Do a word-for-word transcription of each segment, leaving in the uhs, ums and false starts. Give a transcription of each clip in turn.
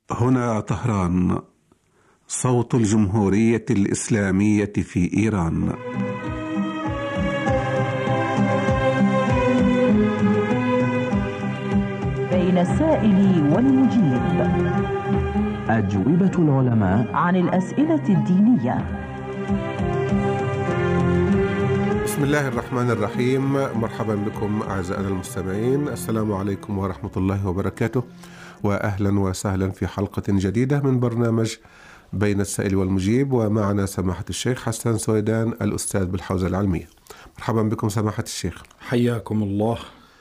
هنا طهران، صوت الجمهورية الإسلامية في إيران. بين السائل والمجيب، أجوبة العلماء عن الأسئلة الدينية. بسم الله الرحمن الرحيم. مرحبا بكم أعزائنا المستمعين، السلام عليكم ورحمة الله وبركاته، وأهلا وسهلا في حلقة جديدة من برنامج بين السائل والمجيب، ومعنا سماحة الشيخ حسن سويدان الأستاذ بالحوزة العلمية. مرحبا بكم سماحة الشيخ. حياكم الله.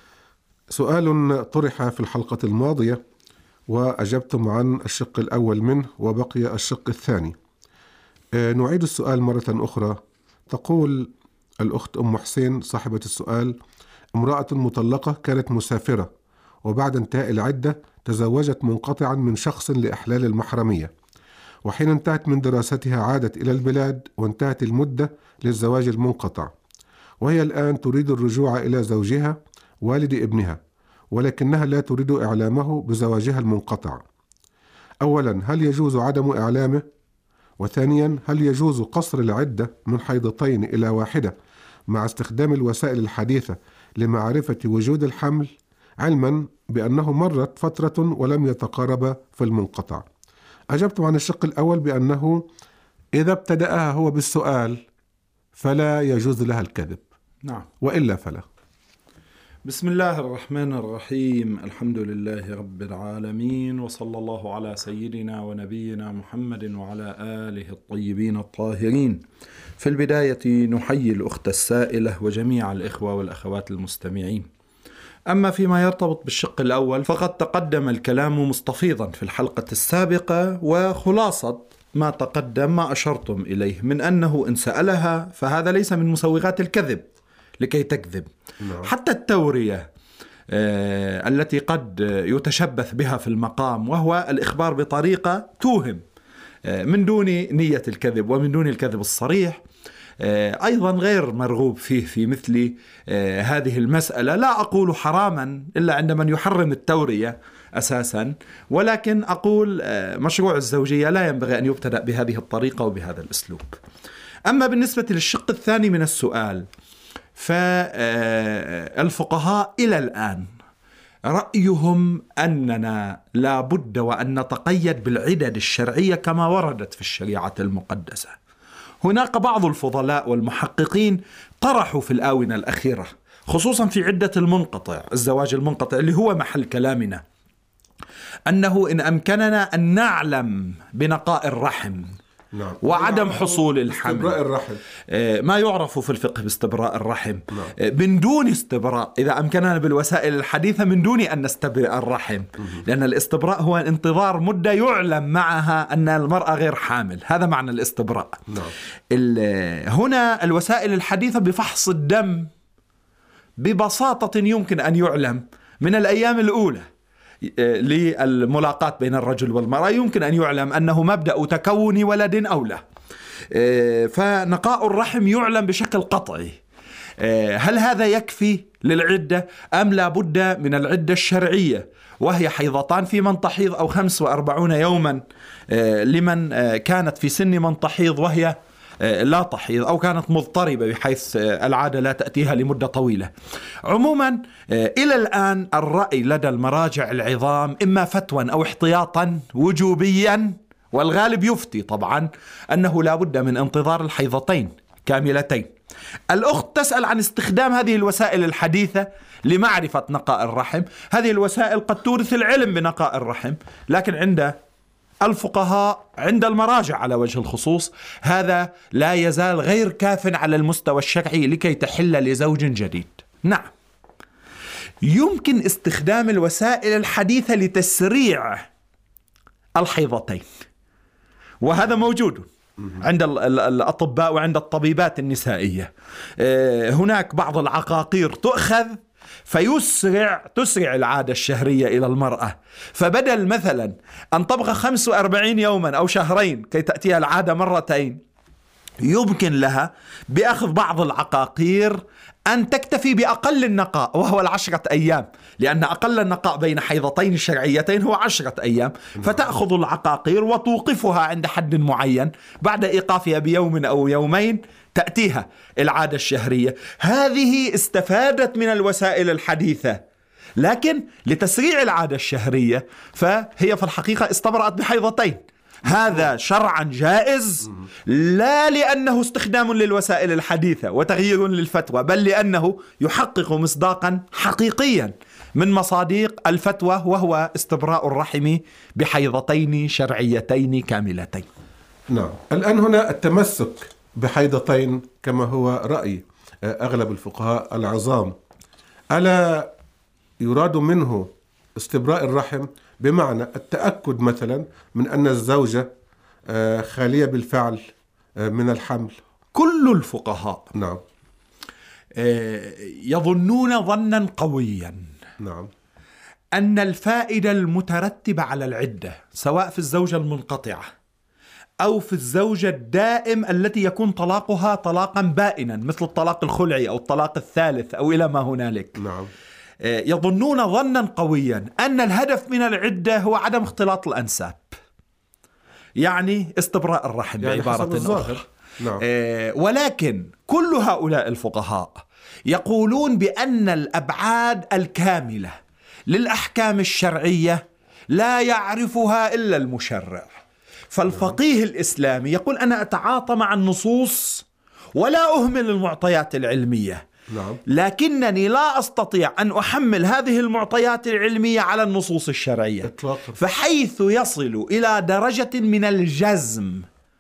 سؤال طرح في الحلقة الماضية وأجبتم عن الشق الأول منه وبقي الشق الثاني. نعيد السؤال مرة أخرى. تقول الأخت أم حسين صاحبة السؤال: امرأة مطلقة كانت مسافرة، وبعد انتهاء العدة تزوجت منقطعا من شخص لإحلال المحرمية، وحين انتهت من دراستها عادت إلى البلاد وانتهت المدة للزواج المنقطع، وهي الآن تريد الرجوع إلى زوجها والد ابنها، ولكنها لا تريد إعلامه بزواجها المنقطع. أولا، هل يجوز عدم إعلامه؟ وثانيا، هل يجوز قصر العدة من حيضتين إلى واحدة مع استخدام الوسائل الحديثة لمعرفة وجود الحمل، علما بأنه مرت فترة ولم يتقارب في المنقطع؟ أجبت عن الشق الأول بأنه إذا ابتدأها هو بالسؤال فلا يجوز لها الكذب، نعم، وإلا فلا. بسم الله الرحمن الرحيم، الحمد لله رب العالمين، وصلى الله على سيدنا ونبينا محمد وعلى آله الطيبين الطاهرين. في البداية نحيي الأخت السائلة وجميع الإخوة والأخوات المستمعين. أما فيما يرتبط بالشق الأول فقد تقدم الكلام مستفيضا في الحلقة السابقة، وخلاصة ما تقدم ما أشرتم إليه من أنه إن سألها فهذا ليس من مسوغات الكذب لكي تكذب. نعم. حتى التورية آه التي قد يتشبث بها في المقام، وهو الإخبار بطريقة توهم آه من دون نية الكذب ومن دون الكذب الصريح، آه أيضا غير مرغوب فيه في مثل آه هذه المسألة. لا أقول حراما إلا عند من يحرم التورية أساسا، ولكن أقول آه مشروع الزوجية لا ينبغي أن يبتدأ بهذه الطريقة وبهذا الأسلوب. أما بالنسبة للشق الثاني من السؤال، فالفقهاء إلى الآن رأيهم أننا لا بد وأن نتقيد بالعدد الشرعية كما وردت في الشريعة المقدسة. هناك بعض الفضلاء والمحققين طرحوا في الآونة الأخيرة، خصوصا في عدة المنقطع، الزواج المنقطع اللي هو محل كلامنا، أنه إن أمكننا أن نعلم بنقاء الرحم نعم. وعدم حصول الحمل، استبراء الرحم، ما يعرف في الفقه باستبراء الرحم، نعم. من دون استبراء، إذا أمكننا بالوسائل الحديثة من دون أن نستبرئ الرحم، لأن الاستبراء هو انتظار مدة يعلم معها أن المرأة غير حامل، هذا معنى الاستبراء. نعم. هنا الوسائل الحديثة بفحص الدم ببساطة يمكن أن يعلم من الأيام الأولى للملاقات بين الرجل والمرأة، يمكن أن يعلم أنه مبدأ تكون ولد أو لا. فنقاء الرحم يعلم بشكل قطعي. هل هذا يكفي للعدة أم لا بد من العدة الشرعية، وهي حيضتان في من تحيض أو خمس وأربعون يوما لمن كانت في سن من تحيض وهي لا تحيض، أو كانت مضطربة بحيث العادة لا تأتيها لمدة طويلة. عموما إلى الآن الرأي لدى المراجع العظام إما فتوى أو احتياطا وجوبيا، والغالب يفتي طبعا أنه لا بد من انتظار الحيضتين كاملتين. الأخت تسأل عن استخدام هذه الوسائل الحديثة لمعرفة نقاء الرحم. هذه الوسائل قد تورث العلم بنقاء الرحم، لكن عند الفقهاء، عند المراجع على وجه الخصوص، هذا لا يزال غير كاف على المستوى الشرعي لكي تحل لزوج جديد. نعم، يمكن استخدام الوسائل الحديثة لتسريع الحيضتين، وهذا موجود عند الأطباء وعند الطبيبات النسائية. هناك بعض العقاقير تؤخذ فيسرع تسرع العادة الشهرية إلى المرأة، فبدل مثلا أن تبقى خمس وأربعين يوما أو شهرين كي تأتيها العادة مرتين، يمكن لها بأخذ بعض العقاقير أن تكتفي بأقل النقاء وهو العشرة أيام، لأن أقل النقاء بين حيضتين شرعيتين هو عشرة أيام، فتأخذ العقاقير وتوقفها عند حد معين، بعد إيقافها بيوم أو يومين تأتيها العادة الشهرية. هذه استفادت من الوسائل الحديثة، لكن لتسريع العادة الشهرية فهي في الحقيقة استبرأت بحيضتين. هذا شرعا جائز، لا لأنه استخدام للوسائل الحديثة وتغيير للفتوى، بل لأنه يحقق مصداقا حقيقيا من مصادق الفتوى، وهو استبراء الرحم بحيضتين شرعيتين كاملتين. نعم. الآن هنا التمسك بحيضتين كما هو رأي أغلب الفقهاء العظام، ألا يراد منه استبراء الرحم بمعنى التأكد مثلا من أن الزوجة خالية بالفعل من الحمل؟ كل الفقهاء نعم يظنون ظنا قويا نعم أن الفائدة المترتبة على العدة، سواء في الزوجة المنقطعة أو في الزوجة الدائم التي يكون طلاقها طلاقا بائنا مثل الطلاق الخلعي أو الطلاق الثالث أو إلى ما هنالك، نعم يظنون ظنا قويا أن الهدف من العدة هو عدم اختلاط الأنساب، يعني استبراء الرحم يعني بعبارة أخرى. نعم. ولكن كل هؤلاء الفقهاء يقولون بأن الأبعاد الكاملة للأحكام الشرعية لا يعرفها إلا المشرع. فالفقيه الإسلامي يقول أنا أتعاطى مع النصوص ولا أهمل المعطيات العلمية، نعم. لكنني لا أستطيع أن أحمل هذه المعطيات العلمية على النصوص الشرعية إطلاقا. فحيث يصل إلى درجة من الجزم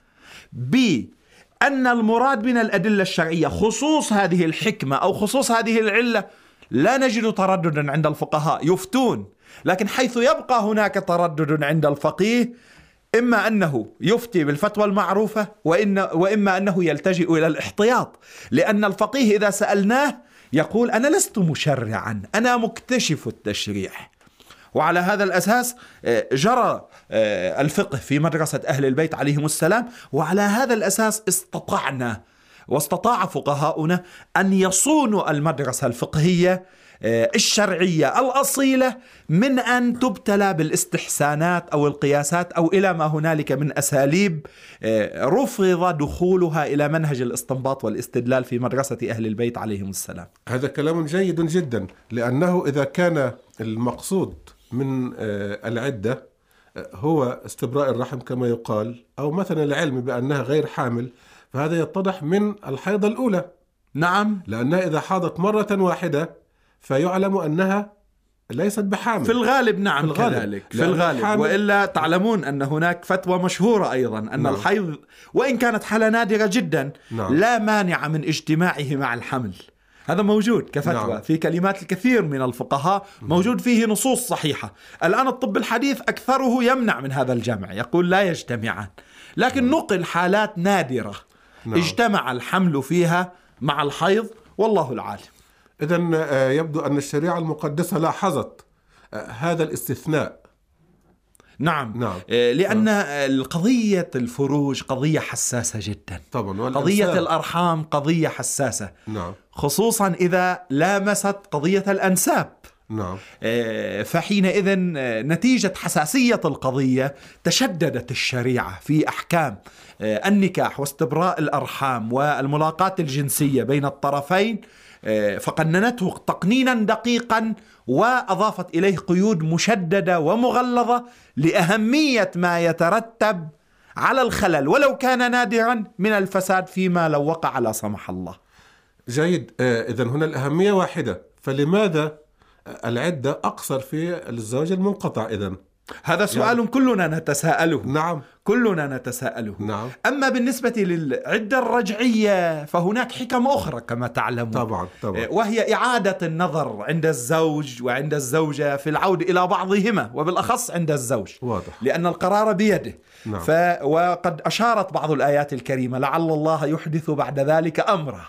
بأن المراد من الأدلة الشرعية خصوص هذه الحكمة أو خصوص هذه العلة، لا نجد ترددا عند الفقهاء، يفتون. لكن حيث يبقى هناك تردد عند الفقيه، إما أنه يفتي بالفتوى المعروفة وإن وإما أنه يلتجئ إلى الاحتياط، لأن الفقيه إذا سألناه يقول أنا لست مشرعا، أنا مكتشف التشريع. وعلى هذا الأساس جرى الفقه في مدرسة أهل البيت عليهم السلام، وعلى هذا الأساس استطعنا واستطاع فقهاؤنا أن يصونوا المدرسة الفقهية الشرعية الأصيلة من أن تبتلى بالاستحسانات أو القياسات أو إلى ما هنالك من أساليب رفض دخولها إلى منهج الاستنباط والاستدلال في مدرسة أهل البيت عليهم السلام. هذا كلام جيد جدا، لأنه إذا كان المقصود من العدة هو استبراء الرحم كما يقال، أو مثلا العلم بأنها غير حامل، فهذا يتضح من الحيضة الأولى. نعم، لأنها إذا حاضت مرة واحدة فيعلم أنها ليست بحامل في الغالب. نعم، في الغالب. كذلك في الغالب، وإلا تعلمون أن هناك فتوى مشهورة أيضا أن نعم. الحيض وإن كانت حالة نادرة جدا نعم. لا مانع من اجتماعه مع الحمل. هذا موجود كفتوى نعم. في كلمات الكثير من الفقهاء، موجود فيه نصوص صحيحة. الآن الطب الحديث أكثره يمنع من هذا الجمع، يقول لا يجتمعان، لكن نقل حالات نادرة نعم. اجتمع الحمل فيها مع الحيض، والله العالم. إذن يبدو أن الشريعة المقدسة لاحظت هذا الاستثناء. نعم, نعم. لأن نعم. قضية الفروج قضية حساسة جدا طبعا، قضية الأرحام قضية حساسة نعم. خصوصا إذا لامست قضية الأنساب نعم. فحينئذ نتيجة حساسية القضية تشددت الشريعة في أحكام النكاح واستبراء الأرحام والملاقات الجنسية بين الطرفين، فقننته تقنينا دقيقا وأضافت إليه قيود مشددة ومغلظة لأهمية ما يترتب على الخلل ولو كان نادرا من الفساد فيما لو وقع لا سمح الله. جيد. إذن هنا الأهمية واحدة، فلماذا العدة أقصر في الزواج المنقطع إذن؟ هذا سؤال يعني كلنا نتساءله. نعم، كلنا نتساءله. نعم. أما بالنسبة للعدة الرجعية فهناك حكم أخرى كما تعلمون طبعا طبعا، وهي إعادة النظر عند الزوج وعند الزوجة في العود إلى بعضهما، وبالأخص عند الزوج واضح. لأن القرار بيده. نعم. ف... وقد أشارت بعض الآيات الكريمة لعل الله يحدث بعد ذلك أمره.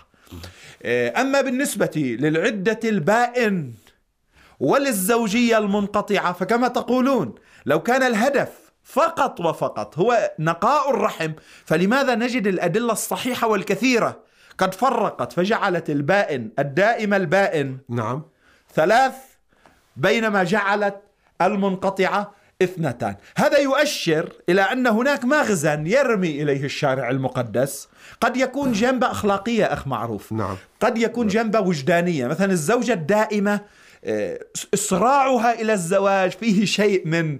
أما بالنسبة للعدة البائن وللزوجية المنقطعة فكما تقولون لو كان الهدف فقط وفقط هو نقاء الرحم. فلماذا نجد الأدلة الصحيحة والكثيرة قد فرقت فجعلت البائن الدائم البائن نعم ثلاث، بينما جعلت المنقطعة اثنتان؟ هذا يؤشر إلى أن هناك مغزى يرمي إليه الشارع المقدس، قد يكون جنبه أخلاقية أخ معروف، نعم. قد يكون جنبه وجدانية. مثلا الزوجة الدائمة إصراعها إلى الزواج فيه شيء من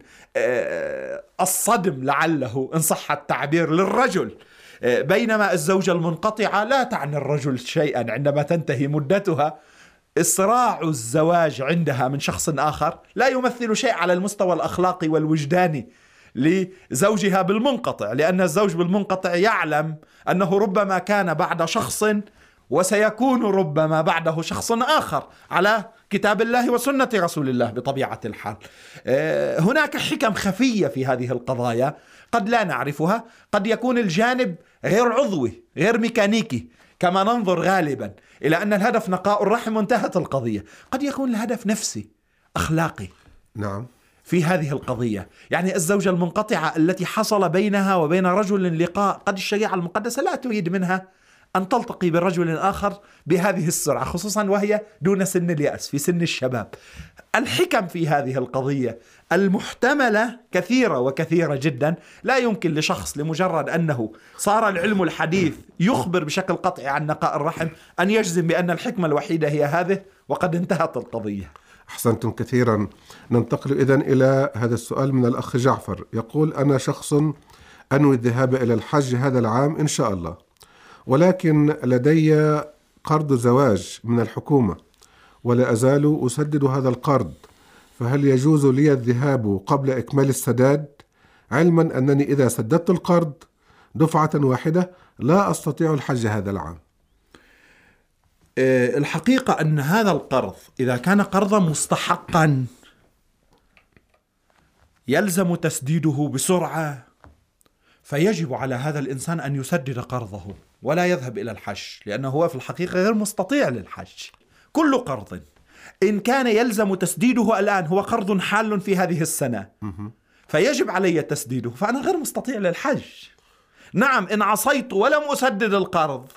الصدم لعله إن صح التعبير للرجل، بينما الزوجة المنقطعة لا تعني الرجل شيئا عندما تنتهي مدتها. إصراع الزواج عندها من شخص آخر لا يمثل شيء على المستوى الأخلاقي والوجداني لزوجها بالمنقطع، لأن الزوج بالمنقطع يعلم أنه ربما كان بعد شخص وسيكون ربما بعده شخص آخر على كتاب الله وسنة رسول الله بطبيعة الحال. هناك حكم خفية في هذه القضايا قد لا نعرفها. قد يكون الجانب غير عضوي غير ميكانيكي كما ننظر غالبا إلى أن الهدف نقاء الرحم وانتهت القضية. قد يكون الهدف نفسي أخلاقي نعم في هذه القضية. يعني الزوجة المنقطعة التي حصل بينها وبين رجل لقاء، قد الشريعة المقدسة لا تريد منها أن تلتقي برجل آخر بهذه السرعة، خصوصا وهي دون سن اليأس في سن الشباب. الحكم في هذه القضية المحتملة كثيرة وكثيرة جدا. لا يمكن لشخص لمجرد أنه صار العلم الحديث يخبر بشكل قطعي عن نقاء الرحم أن يجزم بأن الحكمة الوحيدة هي هذه وقد انتهت القضية. أحسنتم كثيرا. ننتقل إذن إلى هذا السؤال من الأخ جعفر، يقول: أنا شخص أنوي الذهاب إلى الحج هذا العام إن شاء الله، ولكن لدي قرض زواج من الحكومة ولا أزال أسدد هذا القرض، فهل يجوز لي الذهاب قبل إكمال السداد، علما أنني إذا سددت القرض دفعة واحدة لا أستطيع الحج هذا العام؟ الحقيقة أن هذا القرض إذا كان قرضا مستحقا يلزم تسديده بسرعة، فيجب على هذا الإنسان أن يسدد قرضه ولا يذهب إلى الحج، لأنه هو في الحقيقة غير مستطيع للحج. كل قرض إن كان يلزم تسديده الآن هو قرض حال في هذه السنة فيجب علي تسديده، فأنا غير مستطيع للحج. نعم، إن عصيت ولم أسدد القرض،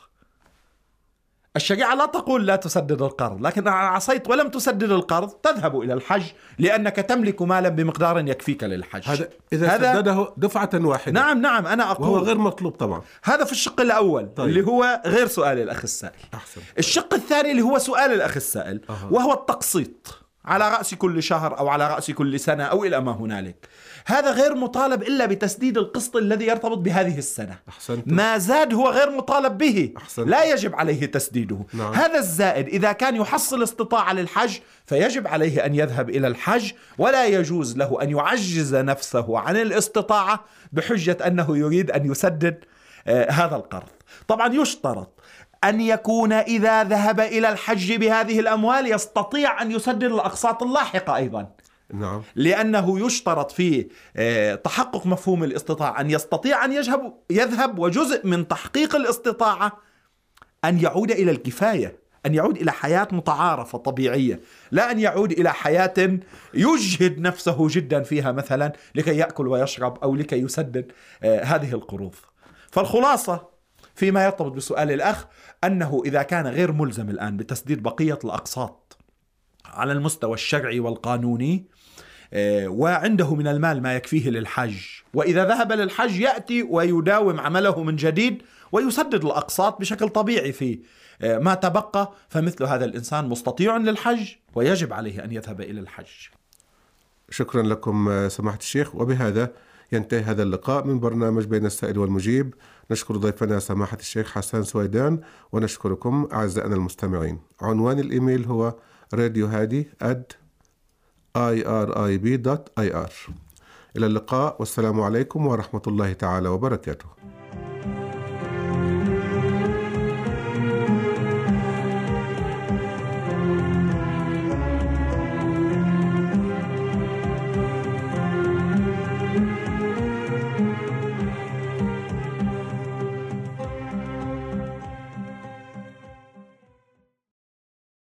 الشريعة لا تقول لا تسدد القرض، لكن إن عصيت ولم تسدد القرض تذهب إلى الحج لأنك تملك مالا بمقدار يكفيك للحج. هذا إذا هذا سدده دفعة واحدة. نعم نعم أنا أقول وهو غير مطلوب طبعا. هذا في الشق الأول. طيب. اللي هو غير سؤال الأخ السائل. أحسن. الشق الثاني اللي هو سؤال الأخ السائل أه. وهو التقسيط على رأس كل شهر أو على رأس كل سنة أو إلى ما هنالك. هذا غير مطالب إلا بتسديد القسط الذي يرتبط بهذه السنة. أحسنت. ما زاد هو غير مطالب به. أحسنت. لا يجب عليه تسديده. نعم. هذا الزائد إذا كان يحصل استطاعة للحج فيجب عليه أن يذهب إلى الحج، ولا يجوز له أن يعجز نفسه عن الاستطاعة بحجة أنه يريد أن يسدد آه هذا القرض. طبعا يشترط أن يكون إذا ذهب إلى الحج بهذه الأموال يستطيع أن يسدد الأقساط اللاحقة أيضا. نعم. لأنه يشترط في تحقق مفهوم الاستطاعة أن يستطيع أن يذهب يذهب وجزء من تحقيق الاستطاعة أن يعود إلى الكفاية، أن يعود إلى حياة متعارفة طبيعية، لا أن يعود إلى حياة يجهد نفسه جدا فيها مثلا لكي يأكل ويشرب أو لكي يسدد هذه القروض. فالخلاصة فيما يرتبط بسؤال الأخ أنه إذا كان غير ملزم الآن بتسديد بقية الأقساط على المستوى الشرعي والقانوني وعنده من المال ما يكفيه للحج، وإذا ذهب للحج يأتي ويداوم عمله من جديد ويسدد الأقساط بشكل طبيعي في ما تبقى، فمثل هذا الإنسان مستطيع للحج ويجب عليه أن يذهب إلى الحج. شكرا لكم سماحة الشيخ. وبهذا ينتهي هذا اللقاء من برنامج بين السائل والمجيب. نشكر ضيفنا سماحة الشيخ حسان سويدان، ونشكركم أعزائنا المستمعين. عنوان الإيميل هو راديو هادي آت آي آر آي بي دوت آي آر. إلى اللقاء والسلام عليكم ورحمة الله تعالى وبركاته.